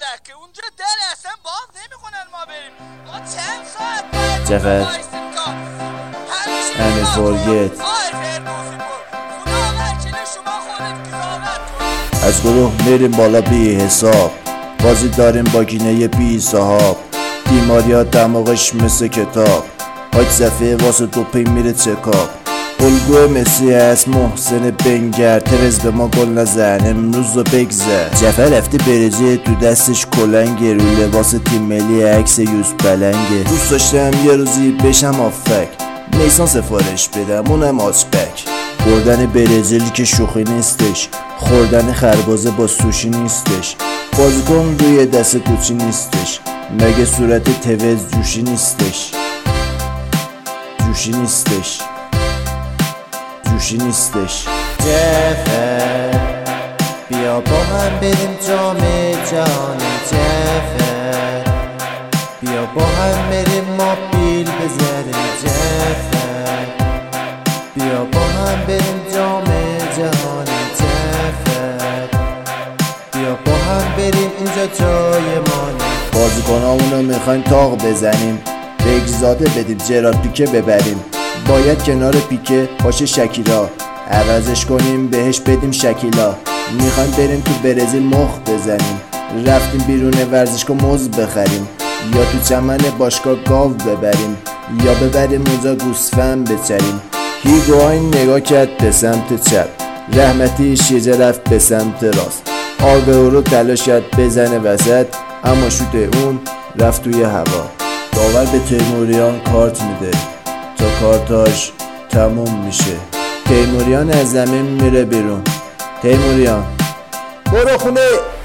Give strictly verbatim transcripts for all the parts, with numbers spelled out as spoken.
که اونجا در اصلا باز نمیکنن ما بریم. ما چند ساعت باید جفت امیر فورگت از گروه میریم بالا بی حساب، بازی داریم با گینه بی صحاب، بیماریات دماغش مثل کتاب، حاج صفحه واسه دوپینگ میره چکاب، الگوی مسی هست محسن بنگر، ترز به ما گل نزن امروز رو بگذر. جفر رفته برزیل تو دستش کلنگه، رو لباس تیم ملی عکس یوز بلنگه. دوست داشتم یه روزی بشم آفک، نیسان سفارش بدم اونم آچبک. بردن برزیل که شوخی نیستش، خوردن خربازه با سوشی نیستش، بازیکن روی دست کوچی نیستش، مگه صورت توز جوشی نیستش، جوشی نیستش جوشی نیستش. جفر بیا با هم بریم جام جهانی، جفر بیا با هم بریم موبیل بزنیم، جفر بیا با هم بریم جام جهانی، جفر بیا با هم بریم اینجا جای مانه. بازیکنامونو میخوایم تاق بزنیم، بگزاده بدیم جرارد پیکه ببریم، باید کنار پیکه باشه شکیلا، عوضش کنیم بهش بدیم شکیلا. میخوایم بریم تو برزیل مخ بزنیم، رفتیم بیرون ورزشگاه موز بخریم، یا تو چمن باشگاه گاو ببریم، یا ببریم اونجا گوسفند بچریم. هیگوهاین نگاه کرد به سمت چپ، رحمتی شیجه رفت به سمت راست، آگه رو تلاش کرد بزنه وسط، اما شوت اون رفت توی هوا. داور به تیموریان کارت میده تا کارتاش تموم میشه. تیموریان از زمین میره بیرون، تیموریان برو خونه.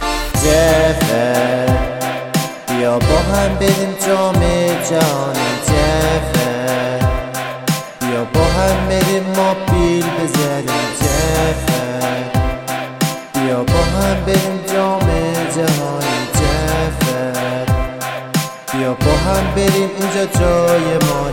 جفر بیا با هم بریم جام جهانی، جفر بیا با هم بریم موبیل بزنیم، جفر بیا با هم بریم جام جهانی، جفر بیا با هم بریم اینجا جای ما.